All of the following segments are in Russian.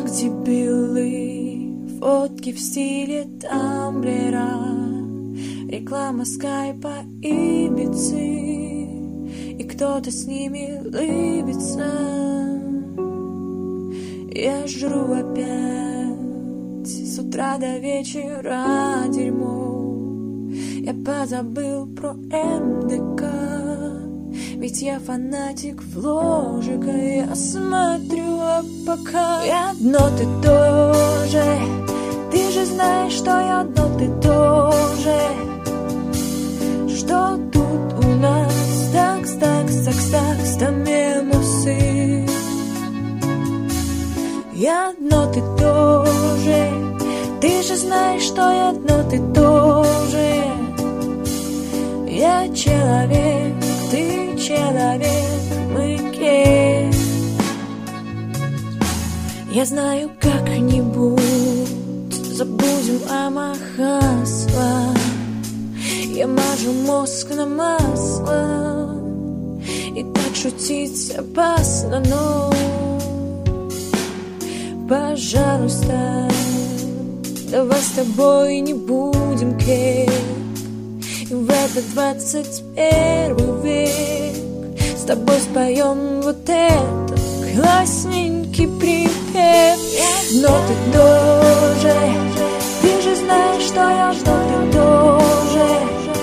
дебилы, фотки в стиле тамблера, реклама скайпа и Ибицы, и кто-то с ними лыбится. Я жру опять с утра до вечера дерьмо. Я позабыл про МДК, ведь я фанатик вложика. Я смотрю, а пока я одно ты тоже. Ты же знаешь, что я одно ты тоже. Что тут у нас такс, там эмоции. Я одно ты тоже. Ты же знаешь, что я одно ты тоже. Я человек, ты человек, мы гей. Я знаю, как-нибудь забудем о Махасла. Я мажу мозг на масло, и так шутить опасно, но пожалуйста, давай с тобой не будем кейк. И в этот 21 век с тобой споем вот этот классненький припев. Но ты тоже, ты же знаешь, что я жду, ты тоже.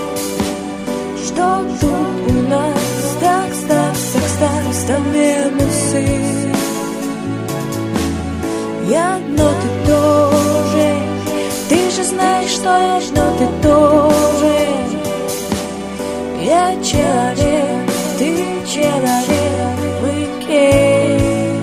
Что тут у нас такс, там эмоции. Я одно ты тоже. Ты же знаешь, что я жду, ты тоже. Я человек, ты человек, мы гей.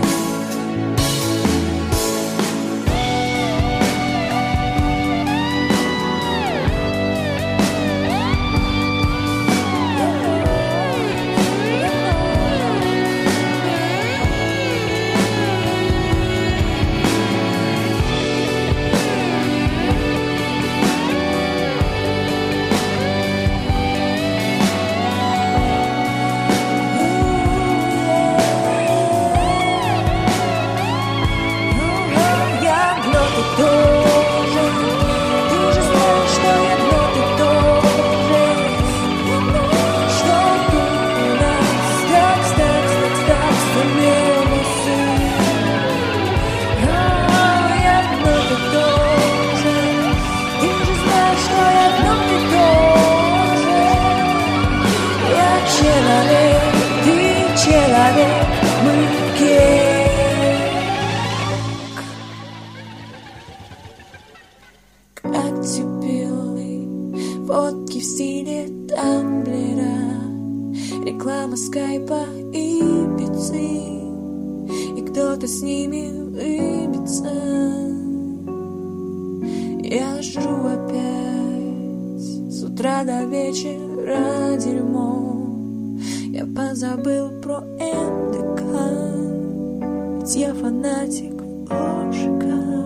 Человек, мы гей. Как дебилы, фотки в стиле тамблера, реклама скайпа и Ибицы, и кто-то с ними лыбится. Я жру опять с утра до вечера дерьмо. Я позабыл про МДК, ведь я фанатик вложика.